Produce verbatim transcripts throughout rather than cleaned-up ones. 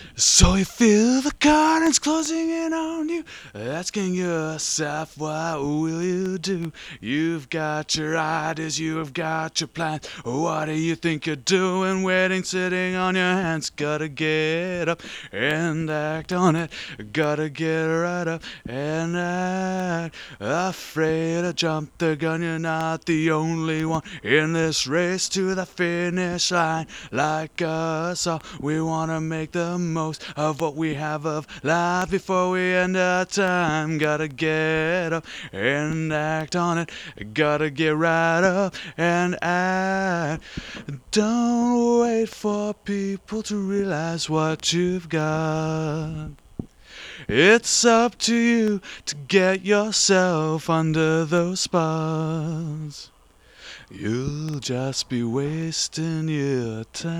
So you feel the curtains closing in on you, asking yourself, what will you do? You've got your ideas, you've got your plans. What do you think you're doing? Waiting, sitting on your hands. Gotta get up and act on it. Gotta get right up and act. Afraid to jump the gun, you're not the only one in this race to the finish line. Like us all, we wanna make the most of what we have of life before we end our time. Gotta get up and act on it. Gotta get right up and act. Don't wait for people to realize what you've got. It's up to you to get yourself under those spots. You'll just be wasting your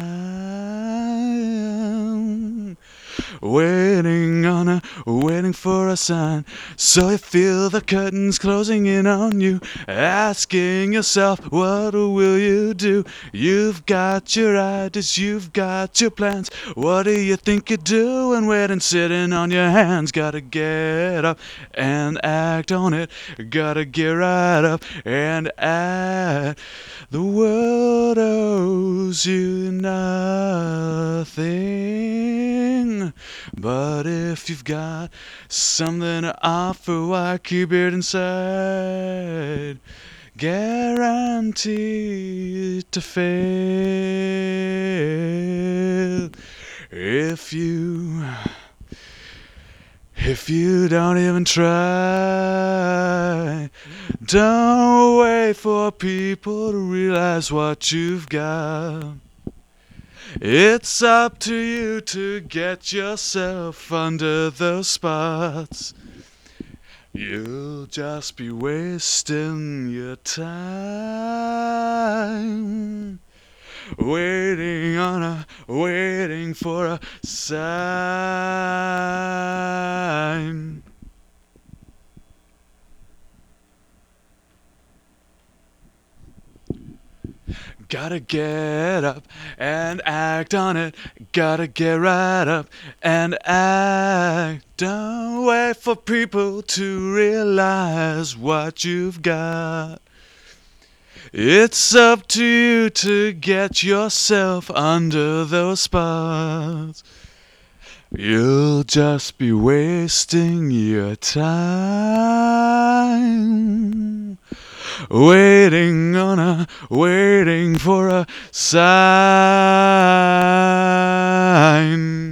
time waiting on a, waiting for a sign. So you feel the curtains closing in on you, asking yourself, what will you do? You've got your ideas, you've got your plans. What do you think you're doing? Waiting, sitting on your hands. Gotta get up and act on it. Gotta get right up and act. The world owes you nothing, but if you've got something to offer, why keep it inside? Guaranteed to fail if you if you don't even try. Don't wait for people to realize what you've got. It's up to you to get yourself under those spots. You'll just be wasting your time waiting on a, waiting for a sign. Gotta get up and act on it. Gotta get right up and act. Don't wait for people to realize what you've got. It's up to you to get yourself under those spots. You'll just be wasting your time waiting on a, waiting for a sign.